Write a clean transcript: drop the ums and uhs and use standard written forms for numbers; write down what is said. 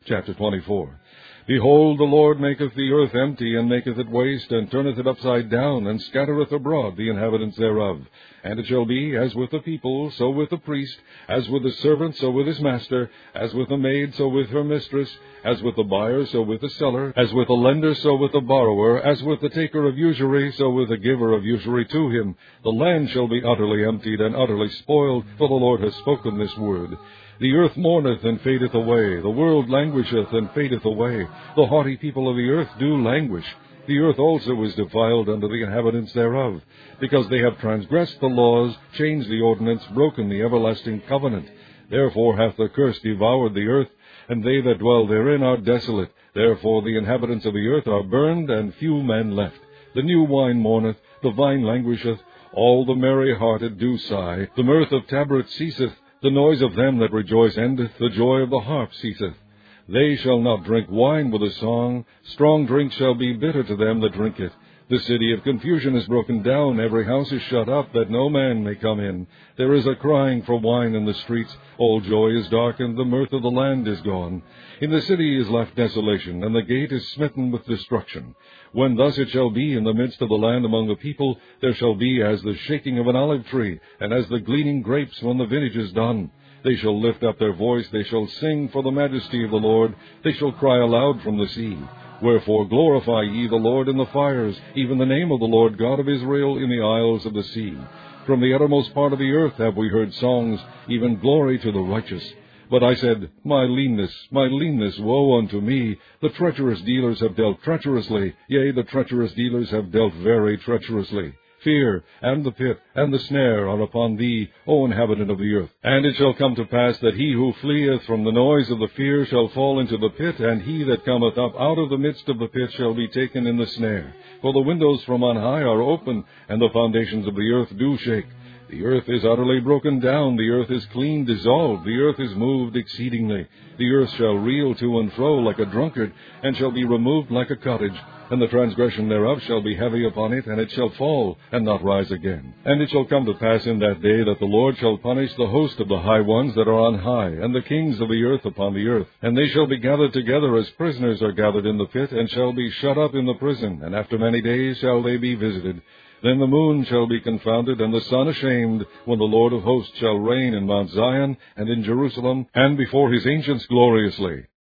Chapter 24. Behold, the Lord maketh the earth empty, and maketh it waste, and turneth it upside down, and scattereth abroad the inhabitants thereof. And it shall be, as with the people, so with the priest, as with the servant, so with his master, as with the maid, so with her mistress, as with the buyer, so with the seller, as with the lender, so with the borrower, as with the taker of usury, so with the giver of usury to him. The land shall be utterly emptied, and utterly spoiled, for the Lord hath spoken this word. The earth mourneth and fadeth away, the world languisheth and fadeth away, the haughty people of the earth do languish. The earth also is defiled unto the inhabitants thereof, because they have transgressed the laws, changed the ordinance, broken the everlasting covenant. Therefore hath the curse devoured the earth, and they that dwell therein are desolate. Therefore the inhabitants of the earth are burned, and few men left. The new wine mourneth, the vine languisheth, all the merry-hearted do sigh. The mirth of tabrets ceaseth, the noise of them that rejoice endeth, the joy of the harp ceaseth. They shall not drink wine with a song, strong drink shall be bitter to them that drink it. The city of confusion is broken down, every house is shut up, that no man may come in. There is a crying for wine in the streets, all joy is darkened, the mirth of the land is gone. In the city is left desolation, and the gate is smitten with destruction. When thus it shall be in the midst of the land among the people, there shall be as the shaking of an olive tree, and as the gleaning grapes when the vintage is done. They shall lift up their voice, they shall sing for the majesty of the Lord, they shall cry aloud from the sea. Wherefore glorify ye the Lord in the fires, even the name of the Lord God of Israel in the isles of the sea. From the uttermost part of the earth have we heard songs, even glory to the righteous. But I said, my leanness, woe unto me! The treacherous dealers have dealt treacherously, yea, the treacherous dealers have dealt very treacherously. Fear, and the pit, and the snare are upon thee, O inhabitant of the earth. And it shall come to pass that he who fleeth from the noise of the fear shall fall into the pit, and he that cometh up out of the midst of the pit shall be taken in the snare. For the windows from on high are open, and the foundations of the earth do shake. The earth is utterly broken down, the earth is clean dissolved, the earth is moved exceedingly. The earth shall reel to and fro like a drunkard, and shall be removed like a cottage. And the transgression thereof shall be heavy upon it, and it shall fall, and not rise again. And it shall come to pass in that day that the Lord shall punish the host of the high ones that are on high, and the kings of the earth upon the earth. And they shall be gathered together as prisoners are gathered in the pit, and shall be shut up in the prison, and after many days shall they be visited. Then the moon shall be confounded, and the sun ashamed, when the Lord of hosts shall reign in Mount Zion, and in Jerusalem, and before his ancients gloriously.